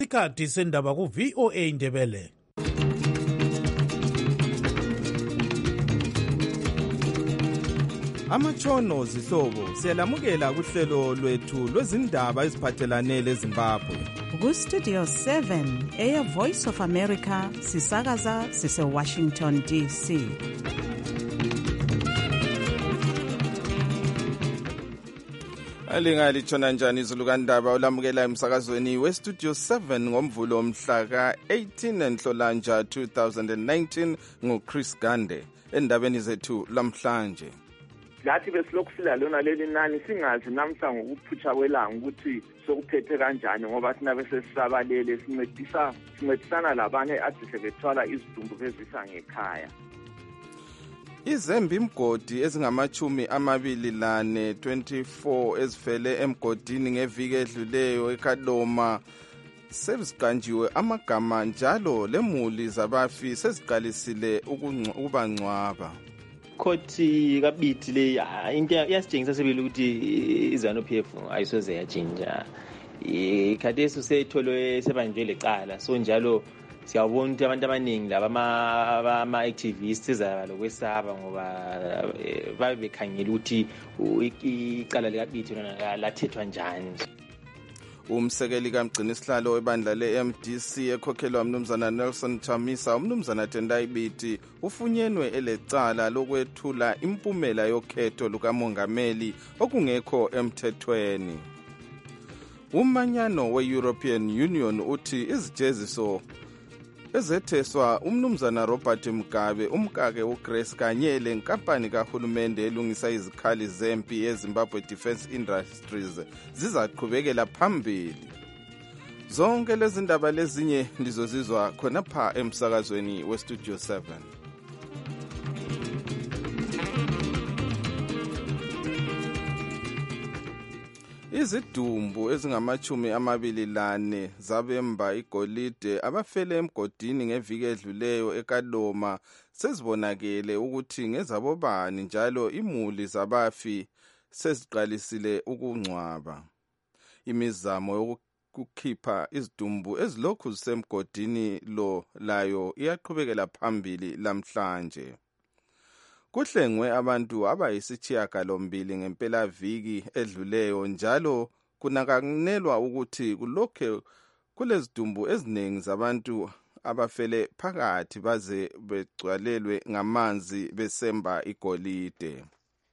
Isikhathi sendaba ku VOA Ndebele. Amatshono zihlobo siyalamukela kuhlelo lwethu lwezindaba eziphathelane leZimbabwe. Ku-Studio 7 Air Voice of America sisakaza sise-Washington DC. Alingalitshona njani izulu kandaba olamukela emsakazweni we-Studio 7 ngomvulo omhla ka-18 Nhlolanja 2019 nguChris Gande endabeni zethu lamhlanje. Lathi besilokhu silalona leli nani singazi namhla ngokuphutsha kwelanga ukuthi sokuphethe kanjani ngoba sina bese sisabalele sincedisana labanye ade sebethwala izidumbu bezisa ngekhaya. Izembe imgodi ezingama-24 ezifele emgodini ngeviki edluleyo eKadoma seziqanjiwe amagama njalo lemuli zabafi seziqalisile ukubangcwaba. Khothi kabithi le into yasitshengisa sebele ukuthi iZANU-PF ayisoze yajinja. Ikhathesi usetholo sebanjwe lecala so njalo siyabona ukuthi abantu abaningi laba ama-activists ezalokwesaba ngoba babe bekhangela ukuthi icala likabithi lathethwa njani. Umsekeli kamgcinisihlalo webandla le-MDC ekhokhelwa umnumzana Nelson Chamisa, umnumzana Tendai Biti ufunyenwe elecala lokwethula impumela yokhetho lukamongameli okungekho emthethweni. Umanyano we-European Union uthi izijeziso ezetheswa umnumzana Robert Mugabe, umkake uGrace kanye lenkampani kahulumende elungisa izikhali zempi eZimbabwe Defence Industries zizaqhubekela phambili. Zonke lezi ndaba lezinye lizozizwa khonapha emsakazweni weStudio 7. Izidumbu ezingama-24 zabemba igolide abafele emgodini ngeviki edluleyo eKadoma sezibonakele ukuthi ngezabobani njalo imuli zabafi seziqalisile ukungcwaba. Imizamo yokukhipha izidumbu ezilokhu zisemgodini lo layo iyaqhubekela phambili lamhlanje. Kuhlengwe abantu abayisithiyagalombili ngempela viki edluleyo njalo kunakanelwa ukuthi kulokho kulezidumbu eziningi zabantu abafele phakathi baze begcwalelwe ngamanzi besemba igolide.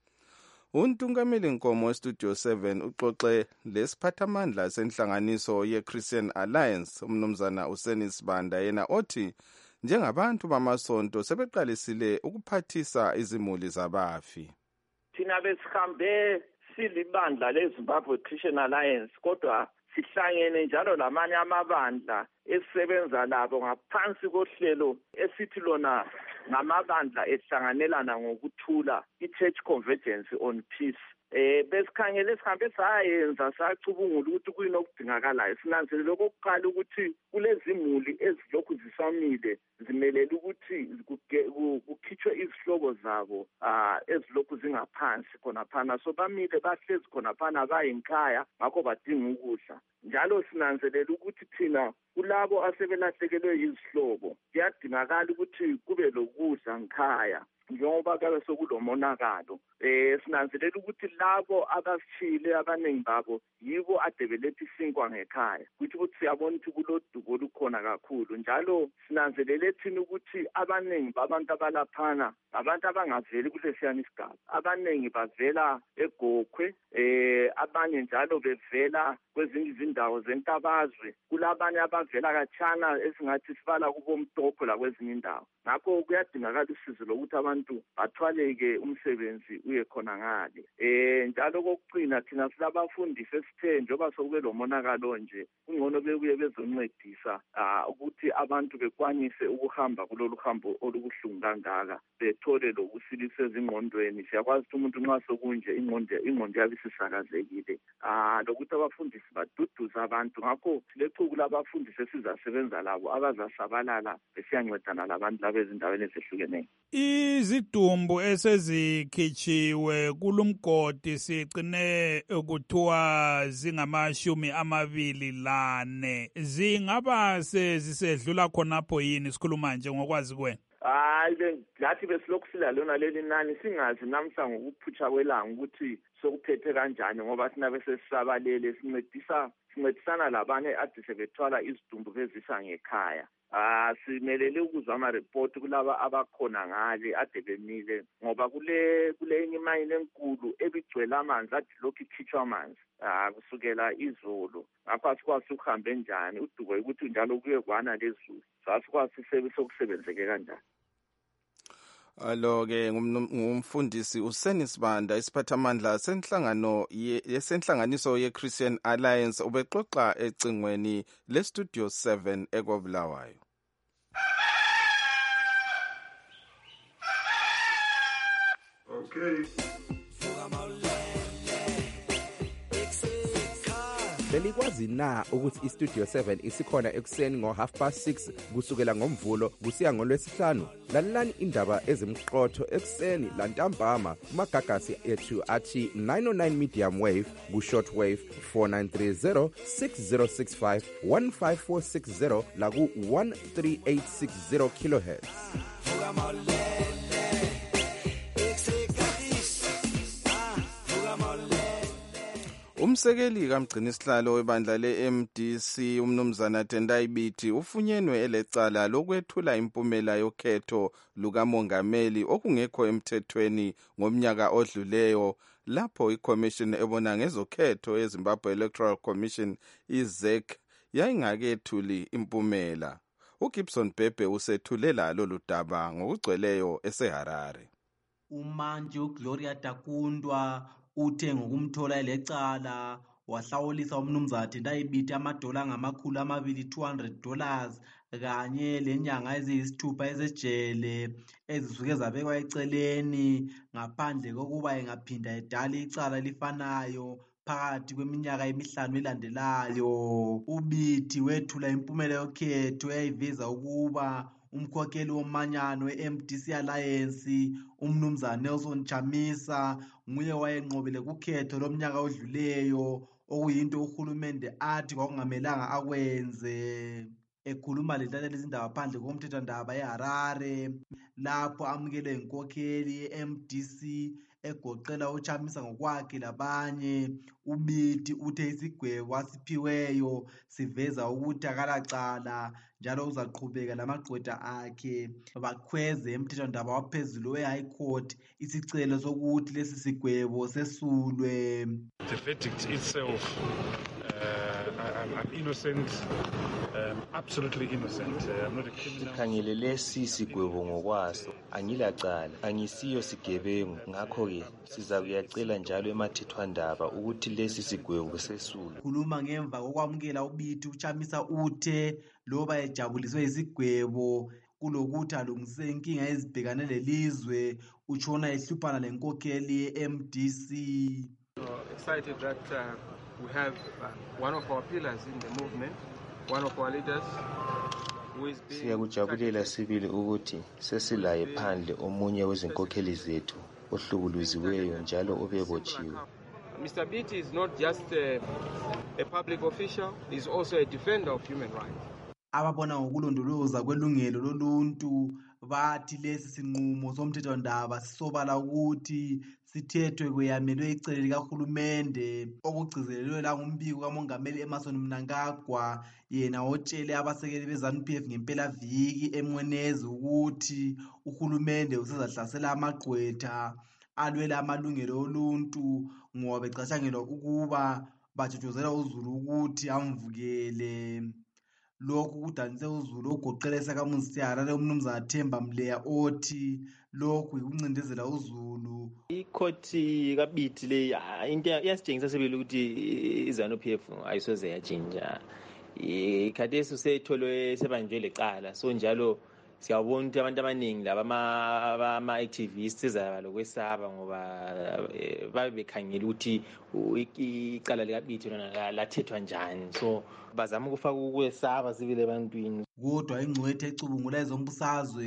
Untungameli Nkomo weStudio 7 uxoxe lesiphathamandla senhlanganiso ye-Christian Alliance umnumzana uSenis Banda yena othi njengabantu bamasonto sebeqalisile ukuphathisa izimuli zabafi. Thina besihambe silibandla leZimbabwe Christian Alliance kodwa sihlangene njalo lamanye amabandla esisebenza labo ngaphansi kohlelo esithi lona ngamabandla ehlanganelana ngokuthula i-Church Convergence on Peace. Besikhangele sihambe sayenza sacubungula ukuthi kuyinokudingakalayo sinanzelele okokuqala ukuthi kulezimuli ezilokhu zisamile zimelele ukuthi kukhitshwe izihlobo zabo ezilokhu zingaphansi khonaphana so bamile bahlezi khonaphana bayinkhaya ngakho badinga ukudla njalo sinanzelela ukuthi thina kulabo asebelahlekelwe yizihlobo kuyadingakala ukuthi kube lokudla ngikhaya njengoba kabe sokulomonakalo. Sinanzelela ukuthi labo abasishile abaningi babo yibo ade beletha isinkwa ngekhaya ukuthi siyabona ukuthi kulodubo olukhona kakhulu njalo sinanzelele thina ukuthi abaningi babantu abalaphana abantu abangaveli kulesiyana isigaba abaningi bavela eGokhwe abanye njalo bevela kwezinye izindawo zentabazwe kulabanye abavela katshana esingathi sibala kubomtokho la kwezinye indawo ngakho kuyadingakala usizo lokuthi abantu bathwaleke umsebenzi uye khona ngale. Njalo kokucina thina silabafundisi esithe njengoba sokube lomonakalo nje kungcono bebuye bezoncedisa ukuthi abantu bekwanise ukuhamba kulolu hambo olubuhlungu kangaka bethole lokusilisa ezingqondweni. Siyakwazi ukuthi umuntu nxa sokunje ingqondo yabe isisakazekile lokuthi abafundisi baduduza abantu ngakho silechuku labafundisi esizasebenza labo abazasabalala besiyancedana labantu labo ezindaweni ezehlukeneyo. izidumbu esezikhitshiwe kulumgodi sigcine kuthiwa zingamashumi 24 zingaba sezisedlula khonapho yini sikhuluma nje ngokwazi kwena? Hayi, lathi besilokhu silalona leli nani singazi namhla ngokuphutsha kwelanga ukuthi sokuphethe kanjani ngoba sinabe sesisabalele sincedisana labanye ade sebethwala izidumbu bezisa ngekhaya. Simelele ukuzwa ama-report kulaba abakhona ngale ade bemile ngoba kule enye imayini enkulu ebigcwele amanzi ade lokhu ikhitshwa amanzi kusukela izolo. Ngapha sikwazi ukuhambe njani uduko ukuthi njalo kuye kwana lezulu sasikwazi sokusebenzeke kanjani. Alo-ke ngumfundisi uSenisibanda isiphathamandla senhlanganiso ye-Christian Alliance ubexoxa ecingweni le-Studio 7 eKobulawayo. Okay. Belikwazi na ukuthi iStudio 7 isikhona ekuseni ngo6:30 kusukela ngomvulo kusiya ngolwesihlanu? Lalelani indaba ezimqotho ekuseni lantambama kumagagasi ethu athi 909 medium wave ku-short wave 4930 6065 15460 la ku-13860 kilohertz. Umsekeli kamgcinisihlalo webandla le-MDC umnumzana Tendai Biti ufunyenwe elecala lokwethula impumela yokhetho lukamongameli okungekho emthethweni ngomnyaka odluleyo lapho iCommission ebona ngezokhetho eZimbabwe Electoral Commission iZEC yayingakethuli impumela. uGibson Bhebhe usethulela lolu daba ngokugcweleyo eseHarare. Umanje uGloria Takundwa uthe ngokumthola elecala wahlawulisa umnumzana Tendai Biti $200 $200 kanye lenyanga eziyisithupha ezejele ezisuke zabekwa eceleni ngaphandle kokuba engaphinda edala icala lifanayo phakathi kweminyaka emihlanu elandelayo. uBiti wethula impumela yokhetho eyayiveza ukuba umkhokheli womanyano we-MDC Alliance umnumzana Nelson Chamisa nguye wayenqobele kukhetho lomnyaka odluleyo okuyinto uhulumende athi kwakungamelanga akwenze. Ekhuluma lehlalela izindaba phandle komthethwandaba eHarare lapho amukelwe inkokheli ye-MDC egoqela uChamisa ngokwakhe labanye, uBiti uthe isigwebo asiphiweyo siveza ukuthi akalacala njalo uzaqhubeka lamagqwetha akhe bakhweze emthethwandaba waphezulu we-High Court isicelo sokuthi lesi sigwebo sesulwe. The verdict itself, I'm innocent, absolutely innocent. I'm not a criminal. Sikhangele lesi sigwebo ngokwaso, angilacala, angisiyo sigebengu. Ngakho-ke siza kuyacela njalo emathethwandaba ukuthi lesi sigwebo sesulwe. Khuluma ngemva kokwamukela uBiti uChamisa uthe loba ejabuliswe isigwebo kulokuthi alungise inkinga ezibhekane lelizwe utshona ehluphana lenkokheli ye-MDC. Excited that we have one of our pillars in the movement, one of our leaders who is being... Siyakujabulela sibili ukuthi sesilaye phandle omunye wezinkokheli zethu ohlukuluziweyo njalo obebotshiwe. Mr. Biti is not just a public official, he is also a defender of human rights. Ababona ngokulondoloza kwelungelo loluntu bathi lesi sinqumo somthethwandaba sisobala ukuthi sithethwe kweyamelwe icele likahulumende okugcizelelwe la ngumbiko kamongameli Emmerson Mnangagwa yena otshele abasekeli beZANU-PF ngempelaviki eMwenezi ukuthi uhulumende usezahlasela amagqwetha alwela amalungelo oluntu ngoba becatshangelwa ukuba bajojozela uZulu ukuthi amvukele. Lokhu kudanise uZulu ogoqela esakamuzi Harare umnumzana Themba Mleya othi lokhu yikuncindezela uZulu. Ikhothi kaBiti le into yasitshengisa sebele ukuthi iZANU-PF ayisoze yajinja. Ikhadesu setholwe sebanjwe lecala so njalo siyabona ukuthi abantu abaningi laba ama-activists ezaba lokwesaba ngoba babe bekhangela ukuthi icala likaBiti lona lathethwa njani so bazama ukufaka ukwesaba sibile ebantwini. Kodwa ingcwetha ecubungula ezombusazwe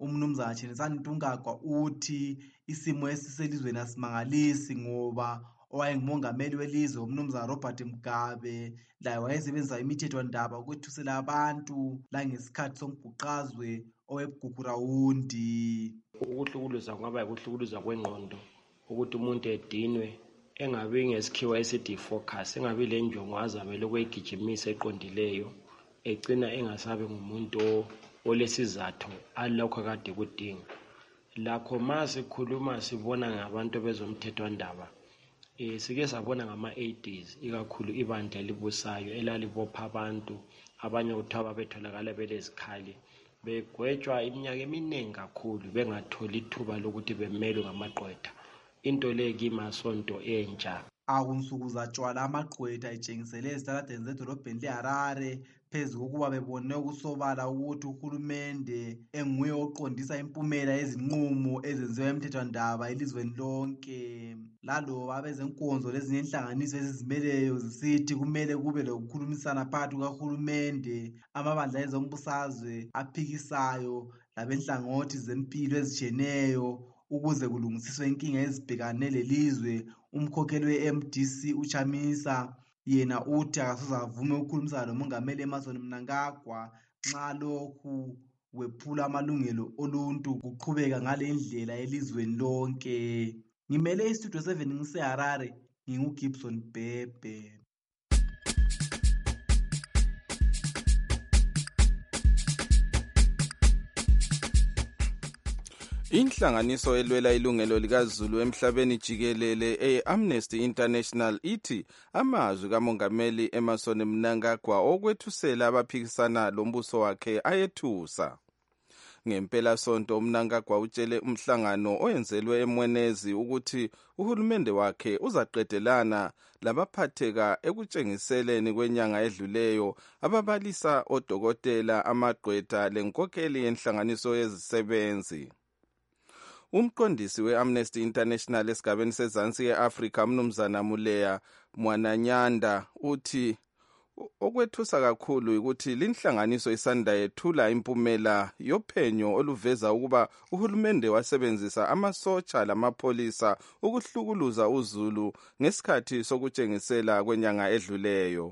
umnumzana Chenisani Ntungagwa uthi isimo esiselizweni asimangalisi ngoba owayengumongameli welizwe umnumzana Robert Mugabe laye wayesebenzisa imithethwandaba ukwethusela abantu langesikhathi sombhuqazwe oweBhukurawundi. Ukuhlukuluza kwaba ukuhlukuluza kwengqondo, ukuthi umuntu edinwe engabi ngesikhiwa esithi focus, engabi le njongo azamele ukuyigijimisa eqondileyo, egcina engasabe ngumuntu olesizathu alokho kade kudinga. Lakho masikhuluma sibona ngabantu bezomthethwandaba, sike sabona ngama-80s ikakhulu ibandla elibusayo elalibopha abantu abanye kuthiwa betholakala belezikhali begwetshwa iminyaka eminingi kakhulu bengatholi ithuba lokuthi bemelwe ngamaqwetha. Into le kimasonto entsha akunsuku zatshwala amaqwetha etshengisele ezitaladeni zedolobheni leHarare phezu kokuba bebone ukusobala ukuthi uhulumende enguye oqondisa impumela yezinqumo ezenziwa emthethwandaba elizweni lonke. Laloba abezenkonzo lezinye inhlanganiso ezizimeleyo zisithi kumele kube lokukhulumisana phakathi kukahulumende, amabandla ezombusazwe aphikisayo labenhlangothi zempilo ezitshiyeneyo ukuze kulungisiswe inkinga ezibhekane lelizwe. Umkhokheli we-MDC uChamisa yena uthi akasoze avume ukukhulumisana nomongameli Emmerson Mnangagwa nxa lokhu wephula amalungelo oluntu kuqhubeka ngale ndlela elizweni lonke. Ngimele istudio 7 ngiseHarare, nginguGibson Bhebhe. Inhlanganiso elwela ilungelo likaZulu emhlabeni jikelele e-Amnesty International ithi amazwi kamongameli Emmerson Mnangagwa okwethusela abaphikisana lombuso wakhe ayethusa. Ngempela sonto uMnangagwa utshele umhlangano oyenzelwe eMwenezi ukuthi uhulumende wakhe uzaqedelana labaphatheka ekutshengiseleni kwenyanga edluleyo ababalisa odokotela, amagqwetha lenkokheli yenhlanganiso yezisebenzi. Umqondisi we-Amnesty International esigabeni sezansi ye-Afrika umnumzana Muleya Mwananyanda uthi okwethusa kakhulu ukuthi linhlanganiso isanda yethula impumela yophenyo oluveza ukuba uhulumende wasebenzisa amasotsha lamapholisa ukuhlukuluza uZulu ngesikhathi sokutshengisela kwenyanga edluleyo.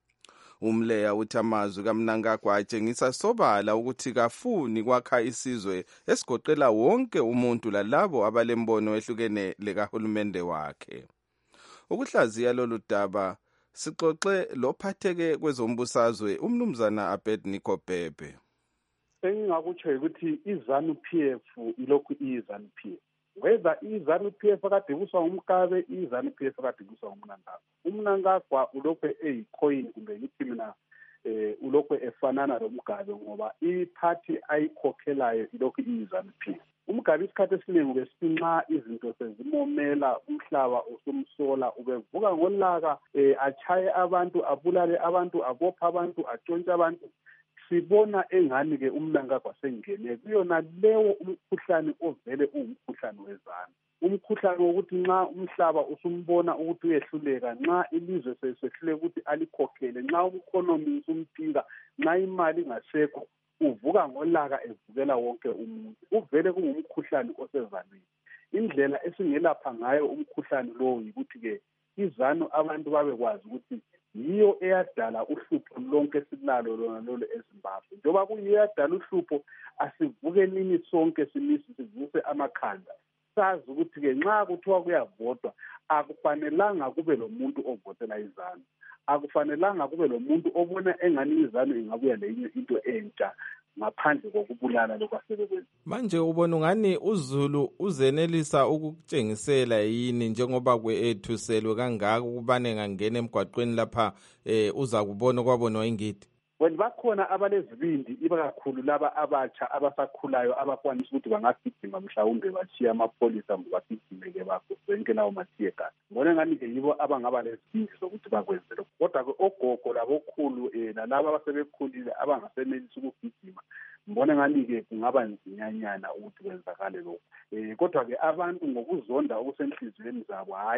Umleya uthi amazwi kaMnangagwa atshengisa sobala ukuthi kafuni kwakha isizwe esigoqela wonke umuntu lalabo abalembono ehlukene lekahulumende wakhe. Ukuhlaziya lolu daba sixoxe lophatheke kwezombusazwe umnumzana Abednego Bhebhe. Engingakutsho ukuthi iZANU-PF ilokhu iZANU-PF. Whether iZANU-PF akade buswa ngumkabe, iZANU-PF akade buswa ngumnangagwa. Umnangagwa ulokhu eyicoin kumbe ngithi mina ulokhu efanana lomgabe ngoba iphathi ayikhokhelayo ilokhu iZANU-PF. Umgabe isikhathi esiningi besinxa izinto sezimomela, umhlaba usumsola, ubevuka ngolaka achaye abantu, abulale abantu, abopha abantu, atshontshe abantu. Sibona engani ke uMnangagwa sengene kuyona lewo umkhuhlane ovele ungumkhuhlane wezanu. Umkhuhlane wokuthi nxa umhlaba usumbona ukuthi uyehluleka, nxa ilizwe sesehluleka ukuthi alikhokhele, nxa ueconomy usumphika, nxa imali ingasekho, uvuka ngolaka evukela wonke umuntu. Uvele kungumkhuhlane osezanweni. Indlela esingelapha ngayo umkhuhlane lowo yikuthi ke iZANU abantu babekwazi ukuthi yiyo eyadala uhlupho lonke silalo lona lolo eZimbabwe. Njoba kuyiyo eyadala uhlupho, asivuke nini sonke sivuse amakhanda. Sazi ukuthi ke nxa kuthiwa kuyavotwa akufanelanga kube lo muntu ovotela iZANU. Akufanelanga kube lo muntu obona engani iZANU ingabuya lenye into entsha ngaphandle kokubulala lokwasekwenza. Manje ubona ungani uZulu uzenelisa ukukutshengisela yini njengoba kwethuselwe kangaka ukubane ngangena emgwaqweni lapha uza kubona kwabonwa ingidi? Wena bakhona abalezibindi ikakhulu laba abatsha abasakhulayo abakwanisa ukuthi bangagijima mhlawumbe bashiya amapholisa ngobagijimeke bakho zonke lawo mathiyeka. Ngibona ngani ke yibo abangaba lezibindi zokuthi bakwenze lokho. Kodwa ke ogogo labokhulu nalabo abasebekhulile abangasenelisi ukugijima, ngibona ngani ke kungaba nzinyanyana ukuthi kwenzakale lokho. Kodwa ke abantu ngokuzonda okusenhliziyweni zabo, hayi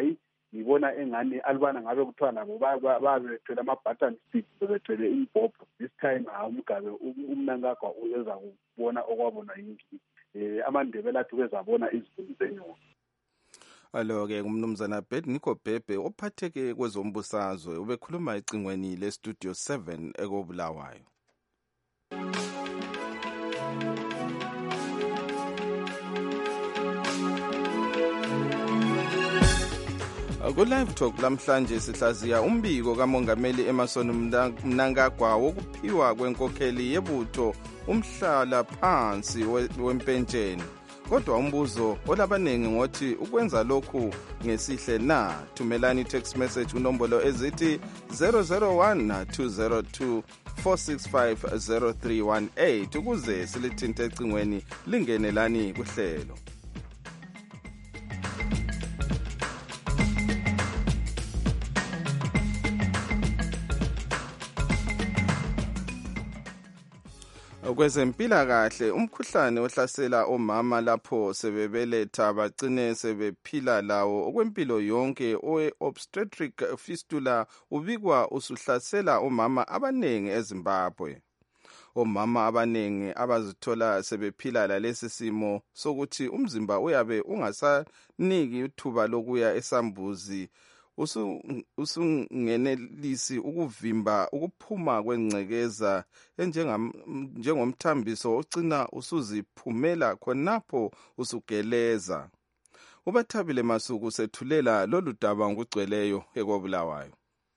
ngibona engani alubana ngabe kuthiwa nabo babe bethwele ama-button stick bebethwele imbhobho this time umgabe umnankagwa uyeza kubona okwabona yingini amandebele athi bezabona izivuni zenyoni. Alo-ke umnumzana Bednico Bhebhe ophatheke kwezombusazwe ubekhuluma ecingweni lestudio 7 ekobulawayo. Ku-Live Talk lamhlanje sihlaziya umbiko kamongameli Emmerson Mnangagwa wokuphiwa kwenkokheli yebutho umhlala phansi wempentsheni. Kodwa umbuzo olabaningi ngothi ukwenza lokhu ngesihle na. Thumelani text message unombolo ezithi 001 202 465 0318 ukuze silithinte ecingweni lingenelani kuhlelo. Kwezempilakahle umkhuhlane ohlasela omama lapho sebebeletha bagcine sebephila lawo okwempilo yonke owe-obstetric fistula ubikwa usuhlasela omama abanengi eZimbabwe. Omama abanengi abazithola sebephila lalesi simo sokuthi umzimba uyabe ungasaniki ithuba lokuya esambuzi usungenelisi ukuvimba ukuphuma kwengcekeza njengomthambiso ogcina usuziphumela khonapho usugeleza. UBathabile Masuku sethulela lolu daba ngugcweleyo ekobulawayo.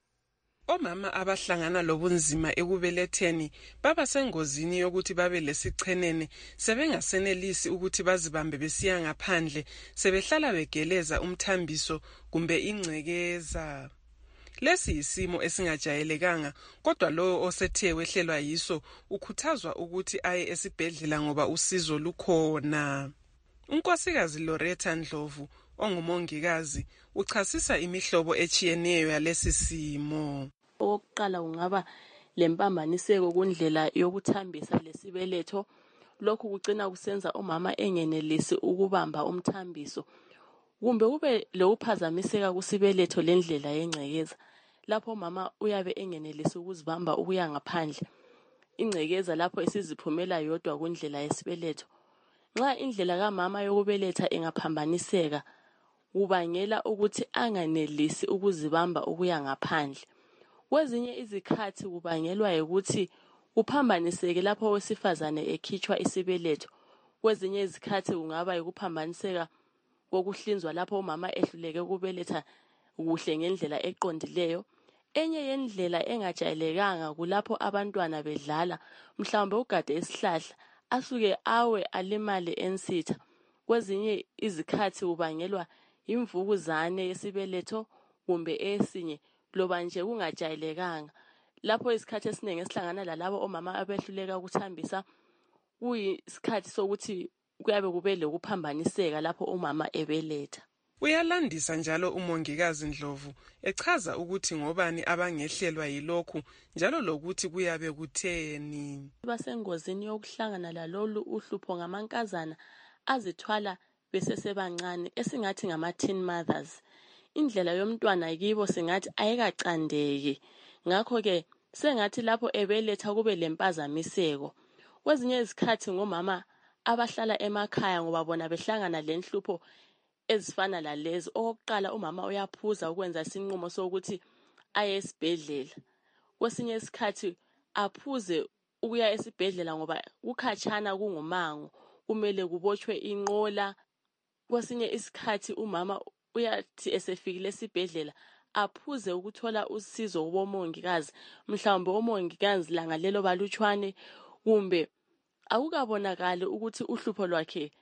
Omama abahlangana lobunzima ekubeletheni baba sengozini yokuthi babe lesichenene sebengasenelisi ukuthi bazibambe besiya ngaphandle sebehlala begeleza umthambiso kumbe ingcekeza. Lesi isimo esingajayelekanga kodwa lowo osethe wehlelwa yiso ukhuthazwa ukuthi aye esibhedlela ngoba usizo lukhona. Unkosikazi Loretta Ndlovu ongumongikazi uchasisa imihlobo etshiyeneyo yalesi simo. Okokuqala kungaba lempambaniseko kundlela yokuthambisa lesibeletho. Lokhu kugcina kusenza umama engenelisi ukubamba umthambiso. Kumbe kube lokuphazamiseka kusibeletho lendlela yengcekeza. Lapho umama uyabe engenelisi ukuzibamba ukuya ngaphandle. Ingcekeza lapho isiziphumela yodwa kundlela yesibeletho. Nxa indlela kamama yokubeletha ingaphambaniseka kubangela ukuthi anganelisi ukuzibamba ukuya ngaphandle. Kwezinye izikhathi kubangelwa ukuthi kuphambaniseke lapho owesifazane ekhitshwa isibeletho. Kwezinye izikhathi kungaba yikuphambaniseka kokuhlinzwa lapho umama ehluleke ukubeletha kuhle ngendlela eqondileyo. Enye yendlela engajayelekanga kulapho abantwana bedlala mhlawumbe ugade isihlahla asuke awe alimale ensitha. Kwezinye izikhathi kubangelwa imvukuzane yesibeletho kumbe esinye loba nje kungajayelekanga. Lapho isikhathi esiningi esihlangana lalabo omama abehluleka ukuthambisa kuyisikhathi sokuthi kuyabe kube lokuphambaniseka lapho umama ebeletha. Uyalandisa njalo umongikazi Ndlovu echaza ukuthi ngobani abangehlelwa yilokhu njalo lokuthi kuyabe kutheni. Basengozini yokuhlangana lalolu uhlupho ngamankazana azithwala besesebancane esingathi ngama-teen mothers. Indlela yomntwana kibo singathi ayikacandeki. Ngakho-ke sengathi lapho ebeletha kube lempazamiseko. Kwezinye izikhathi ngomama abahlala emakhaya ngoba bona behlangana lenhlupho ezifana lalezi. Okokuqala umama uyaphuza ukwenza isinqumo sokuthi aye esibhedlela. Kwesinye isikhathi aphuze ukuya esibhedlela ngoba ukhatshana kungumango kumele kubotshwe inqola. Kwesinye isikhathi umama uyathi esefikile esibhedlela aphuze ukuthola usizo kubomongikazi. Mhlawumbe omongikazi langa lelo balutshwane kumbe akukabonakali ukuthi uhlupho lwakhe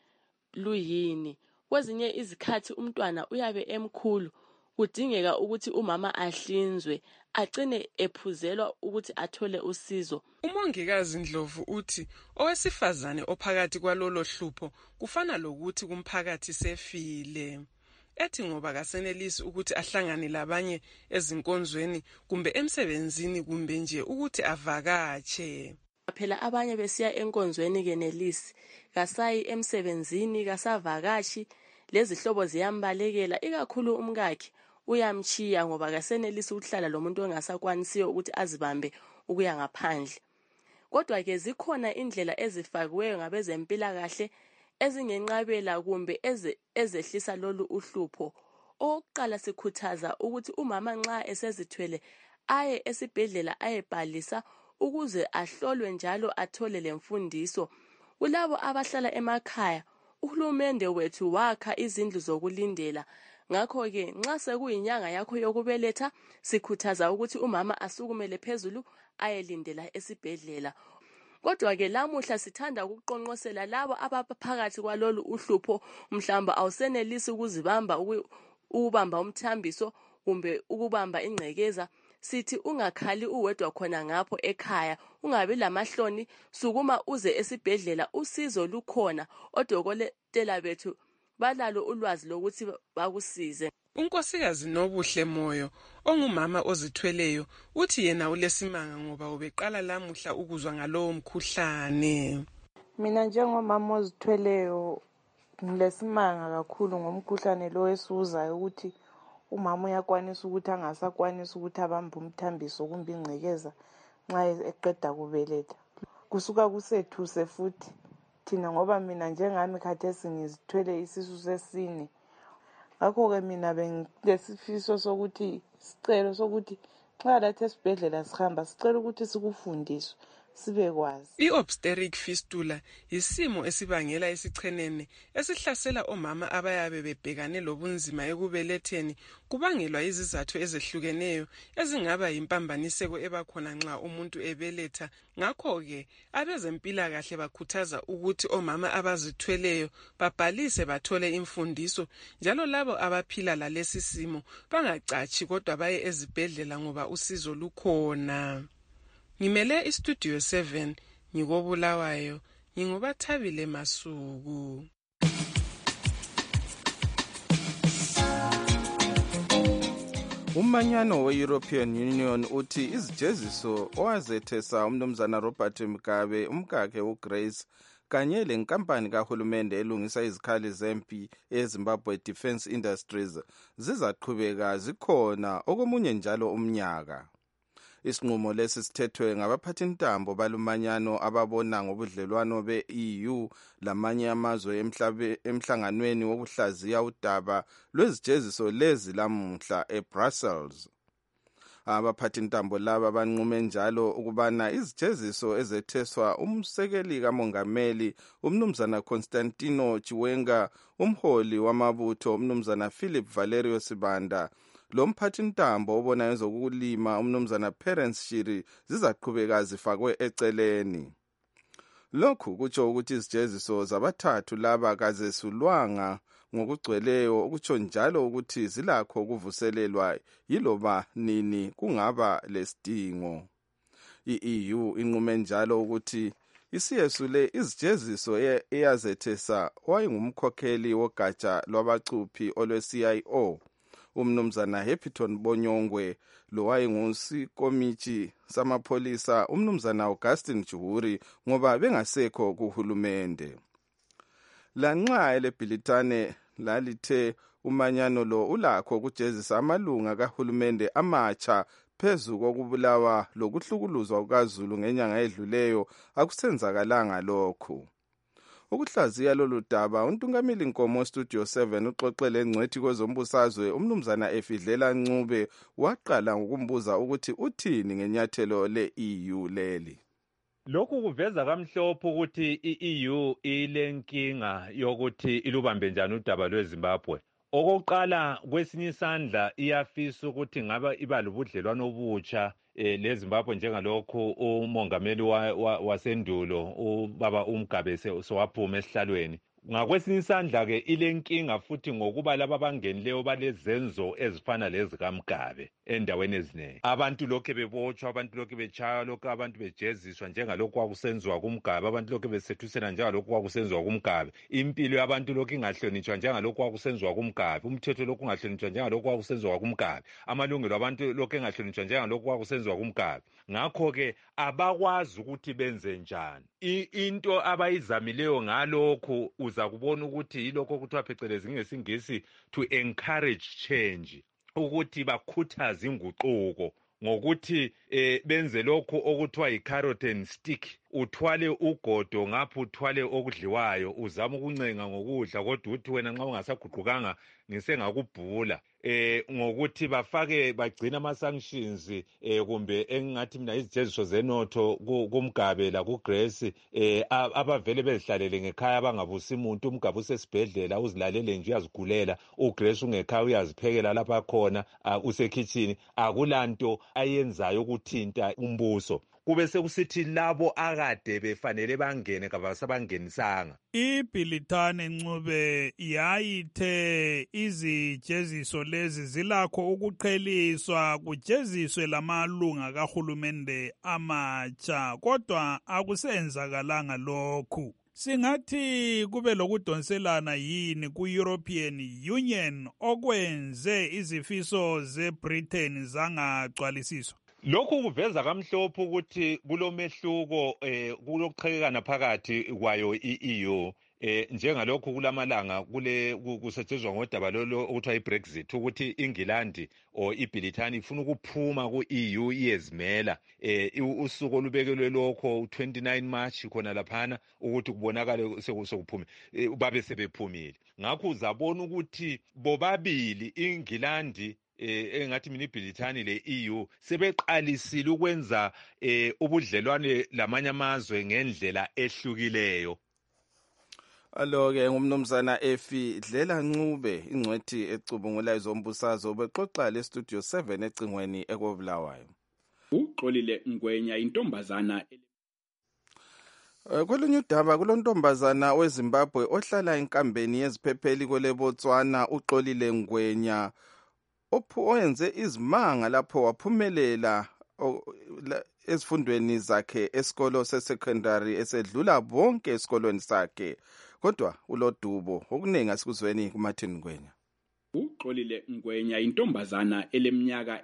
luyini. Kwezinye izikhathi umntwana uyabe emkhulu kudingeka ukuthi umama ahlinzwe agcine ephuzelwa ukuthi athole usizo. Umongikazi Ndlovu uthi owesifazane ophakathi kwalolo hlupho kufana lokuthi kumphakathi sefile. Ethi ngoba kasenelisi ukuthi ahlangane labanye ezinkonzweni kumbe emsebenzini kumbe nje ukuthi avakatshe. Phela abanye besiya enkonzweni kenelisi, kasayi emsebenzini, kasavakatshi, lezihlobo ziyambalekela ikakhulu umkakhe uyamchiya ngoba kasenelisi ukuhlala lo muntu ongasakwanisiyo ukuthi azibambe ukuya ngaphandle. Kodwa-ke zikhona indlela ezifakiweyo ngabezempilakahle ezingenqabela kumbe ezehlisa lolu uhlupho. Okokuqala, sikhuthaza ukuthi umama nxa esezithwele aye esibhedlela ayebhalisa ukuze ahlolwe njalo athole lemfundiso. Kulabo abahlala emakhaya, uhulumende wethu wakha izindlu zokulindela. Ngakho-ke nxa sekuyinyanga yakho yokubeletha, sikhuthaza ukuthi umama asukumele phezulu ayelindela esibhedlela. Kodwa-ke lamuhla sithanda ukuqonqosela labo abaphakathi kwalolu uhlupho, mhlawumbe awusenelisi ukubamba umthambiso kumbe ukubamba ingcekeza. Sithi ungakhali uwedwa khona ngapho ekhaya, ungabi lamahloni, sukuma uze esibhedlela, usizo lukhona. Odokotela bethu balalo ulwazi lokuthi bakusize. uNkosikazi Nobuhle Moyo ongumama ozithweleyo uthi yena ulesimanga ngoba ubeqala lamuhla ukuzwa ngalowo mkhuhlane. Mina njengomama ozithweleyo ngilesimanga kakhulu ngomkhuhlane lo esuzayo ukuthi umama uyakwanisa ukuthi angasakwanisa ukuthi abambe umthambiso kumbe ingcekeza nxa eqeda kubeletha. Kusuka kusethuse futhi thina ngoba mina njengami khathesi ngizithwele isisu sesine. Ngakho-ke mina bengilesifiso sokuthi sicelo sokuthi nxa lathi esibhedlela sihamba sicela ukuthi sikufundiswe sibekwazi. I-obstetric fistula yisimo esibangela isichenene esihlasela omama abayabe bebhekane lobunzima ekubeletheni kubangelwa izizathu ezehlukeneyo ezingaba yimpambaniseko ebakhona nxa umuntu ebeletha. Ngakho-ke abezempilakahle bakhuthaza ukuthi omama abazithweleyo babhalise bathole imfundiso, njalo labo abaphila lalesi simo bangacatshi kodwa baye ezibhedlela ngoba usizo lukhona. Ngimele iStudio 7 ngikobulawayo, nginguBathabile Masuku. Umanyano we-European Union uthi izijeziso owazethesa umnumzana Robert Mugabe, umkakhe uGrace, kanye lenkampani kahulumende elungisa izikhali zempi eZimbabwe Defence Industries zizaqhubeka zikhona okomunye njalo umnyaka. Isinqumo lesi sithethwe ngabaphathintambo balumanyano ababona ngobudlelwano be-EU lamanye amazwe emhlanganweni wokuhlaziya udaba lwezijeziso lezi lamuhla eBrussels. Abaphathintambo laba banqume njalo ukubana izijeziso ezetheswa umsekeli kamongameli umnumzana Constantino Chiwenga, umholi wamabutho umnumzana Philip Valerio Sibanda, lo mphathintambo obona ngezokulima umnumzana Perence Shiri zizaqhubeka zifakwe eceleni. Lokhu kutsho ukuthi izijeziso zabathathu laba kazesulwanga ngokugcweleyo, okutsho njalo ukuthi zilakho ukuvuselelwa yiloba nini kungaba lesidingo. I-EU inqume njalo ukuthi isiyesule izijeziso eyazethesa wayengumkhokheli wogatsha lwabacuphi olwe-CIO umnumzana Heppiton Bonyongwe, lo wayengusikomitshi samapholisa umnumzana Augustine Juhuri ngoba bengasekho kuhulumende. Lanxa elebhilitane lalithe umanyano lo ulakho ukujezisa amalunga kahulumende amatsha phezu kokubulawa lokuhlukuluzwa kukaZulu ngenyanga edluleyo, akusenzakalanga lokhu. Ukuhlaziya lolu daba, uNtungameli Nkomo Studio 7 uxoxele ngcwethi kwezombusazwe umnumzana Efidlela Ncube waqala ngokumbuza ukuthi uthini ngenyathelo le-EU leli. Lokhu kuveza kamhlophe ukuthi i-EU ilenkinga yokuthi ilubambe njani udaba lweZimbabwe. Okokuqala, kwesinye isandla iyafisa ukuthi ngaba iba lobudlelwano obutsha leZimbabwe njengalokhu umongameli wasendulo ubaba uMgabe sowaphuma esihlalweni. Ngakwesinye isandla-ke ilenkinga futhi ngokuba laba abangenileyo balezenzo ezifana lezikaMgabe endaweni eziningi. Abantu lokhu bebotshwa, abantu lokhu betshaywa, lokhu abantu bejeziswa njengalokhu kwakusenziwa kuMgabe, abantu lokhu besethusela njengalokhu kwakusenziwa kuMgabe. Impilo yabantu lokhu ingahlonitshwa njengalokhu kwakusenziwa kuMgabe, umthetho lokhu ungahlonitshwa njengalokhu kwakusenziwa kuMgabe, amalungelo abantu lokhu engahlonitshwa njengalokhu kwakusenziwa kuMgabe. Ngakho-ke abakwazi ukuthi benze njani. Into abayizamileyo ngalokhu uza kubona ukuthi yilokho okuthiwa phecelezi ngesingisi to encourage change, ukuthi bakhuthaze inguquko ngokuthi benze lokho okuthiwa yi-carrot and stick. Uthwale ugodo ngapho uthwale okudliwayo, uzama ukuncenga ngokudla kodwa uthi wena nxa ungasaguqukanga ngisengakubhula. Ngokuthi bagcina ama-sanctions kumbe engingathi mina izijeziso zenotho kumgabela kuGrace abavele bezihlalele ngekhaya abangabusi umuntu, umgabe usesibhedlela uzilalele nje uyazigulela, uGrace ungekhaya uyaziphekela lapha khona usekhitshini, akulanto ayenzayo ukuthinta umbuso. Kube sekusithi labo akade befanele bangene kabasabangenisanga. iBhilithane Ncube yayithe izijeziso lezi zilakho ukuqheliswa kujeziswe lamalunga kahulumende amatsha, kodwa akusenzakalanga lokhu. Singathi kube lokudonselana yini ku-European Union okwenze izifiso zeBritain zangagcwalisiswa? Lokhu kuveza kamhlophe ukuthi kulomehluko kulokuqhekana phakathi kwayo i-EU njengalokhu kulamalanga kusetshenziswa ngodaba lolo okuthiwa i-Brexit ukuthi iNgilandi or iBrithani ifuna ukuphuma ku-EU iyezimela. Usuku olubekelwe lokho 29 March khona laphana ukuthi kubonakale sekuphume babe sebephumile. Ngakho uzabona ukuthi bobabili iNgilandi engathi mina iBrithani le-EU sebeqalisile ukwenza ubudlelwane lamanye amazwe ngendlela ehlukileyo. Alo-ke ngumnumzana Efi Dlela Ncube, ingcwethi ecubungula izombusazwe, bexoxa le-Studio 7 ecingweni ekobulawayo. Uxolile Ngwenya intombazana. Kolunye udaba kulontombazana weZimbabwe ohlala enkambeni yeziphepheli kwele Botswana, uXolile Ngwenya oyenze izimanga lapho waphumelela ezifundweni zakhe esikolo sesecondary esedlula bonke esikolweni sakhe, kodwa ulodubo okuningi asikuzweni kuMartin Ngwenya. Uxolile Ngwenya intombazana eleminyaka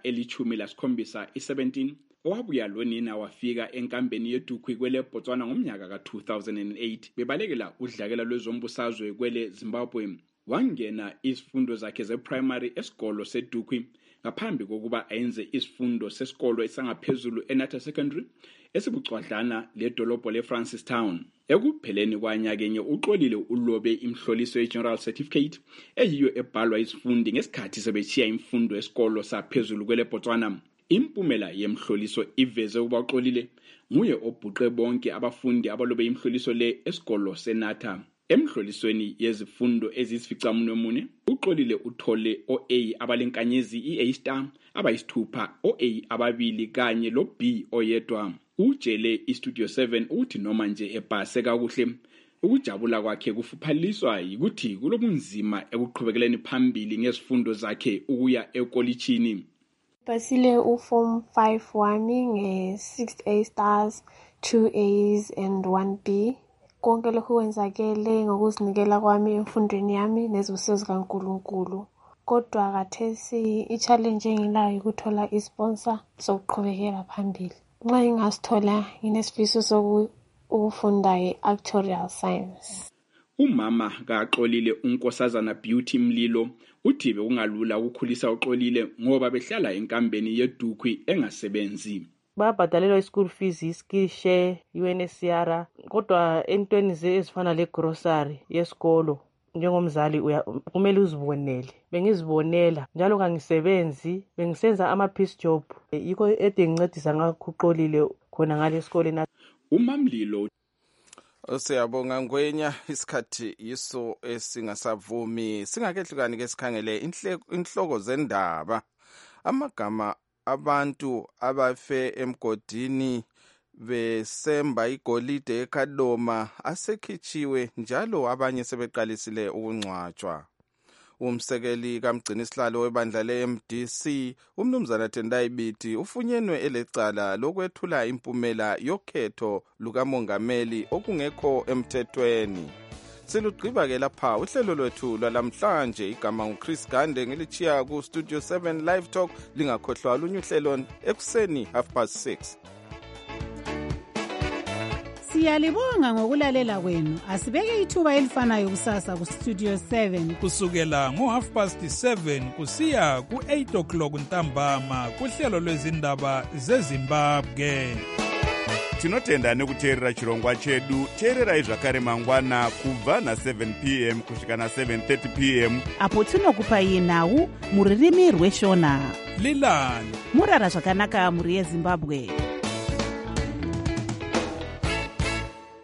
eli-17 i-17 owabuya lonina wafika enkambeni yeDukwi kwele Botswana ngomnyaka ka-2008 bebalekela udlakela lwezombusazwe kwele Zimbabwe. Wangena izifundo zakhe ze-primary esikolo seDukwi ngaphambi kokuba ayenze isifundo sesikolo esangaphezulu eNata Secondary esibucwadlana ledolobho leFrancistown. Ekupheleni kwanyakenye uXolile ulobe imhloliso ye-General Certificate eyiyo ebhalwa izifundi ngesikhathi sebechiya imfundo esikolo saphezulu kwele Botswana. Impumela yemhloliso iveze ukuba uXolile nguye obhuqe bonke abafundi abalobe imhloliso le esikolo seNata. Emhlolisweni yezifundo ezisificamunwemunye uXolile uthole o-A abalenkanyezi i-A*, abayisithupha, o-A ababili kanye lo-B oyedwa. Utshele iStudio 7 uthi noma nje epase kakuhle ukujabula kwakhe kufuphaliswa yikuthi kulobunzima ekuqhubeleni phambili ngezifundo zakhe ukuya ekolitshini. Pasile uform 5 wami nge-6 A stars, 2 A's and 1 B. Konke lokhu kwenzakele ngokuzinikela kwami emfundweni yami nezibusiso zikaNkulunkulu. Kodwa kathesi i-challenge engilayo ukuthola i-sponsor sokuqhubekela phambili. Nxa ngingasithola nginesifiso sokufunda i-actuarial science. Umama kaXolile uNkosazana Beauty Mlilo uthi bekungalula ukukhulisa uXolile ngoba behlala enkambeni yeDukwi engasebenzi. Babhadalelwa i-school fees, i-skill share, UNSCR, kodwa entweni ezifana le-grocery yesikolo njengomzali kumele uzibonele. Bengizibonela njalo kangisebenzi, bengisenza ama-piece job. Yikho ede ngincedisa ngakho uXolile khona ngale sikole. uMamlilo Siyabonga Ngwenya, isikhathi yiso esingasavumi. Singakehlukani ke sikhangele inhloko zendaba. Amagama abantu abafe emgodini besemba igolide eKadoma asekhitshiwe njalo abanye sebeqalisile ukungcwatshwa. Umsekeli kaMgcinisihlalo webandla le-MDC umnumzana Tendai Biti ufunyenwe elecala lokwethula impumela yokhetho lukamongameli okungekho emthethweni. Silugqiba ke lapha uhlelo lwethu lwalamhlanje. Igama nguChris Gande, ngilichiya ku Studio 7 Live Talk. Lingakhohlwa olunye uhlelo ekuseni 6:30. Siyalibonga ngokulalela kwenu. Asibeke ithuba elifanayo kusasa ku Studio 7 kusukela ngo7:30 kusiya ku8 ntambama kuhlelo lwezindaba zeZimbabwe. Tinotenda nekuteerera chirongwa chedu. Teererai zvakare mangwana kubva na7 p.m. kusvika na7:30 p.m. apo tinokupai nhau muririmi rweshona. Lilani murara zvakanaka muri yeZimbabwe.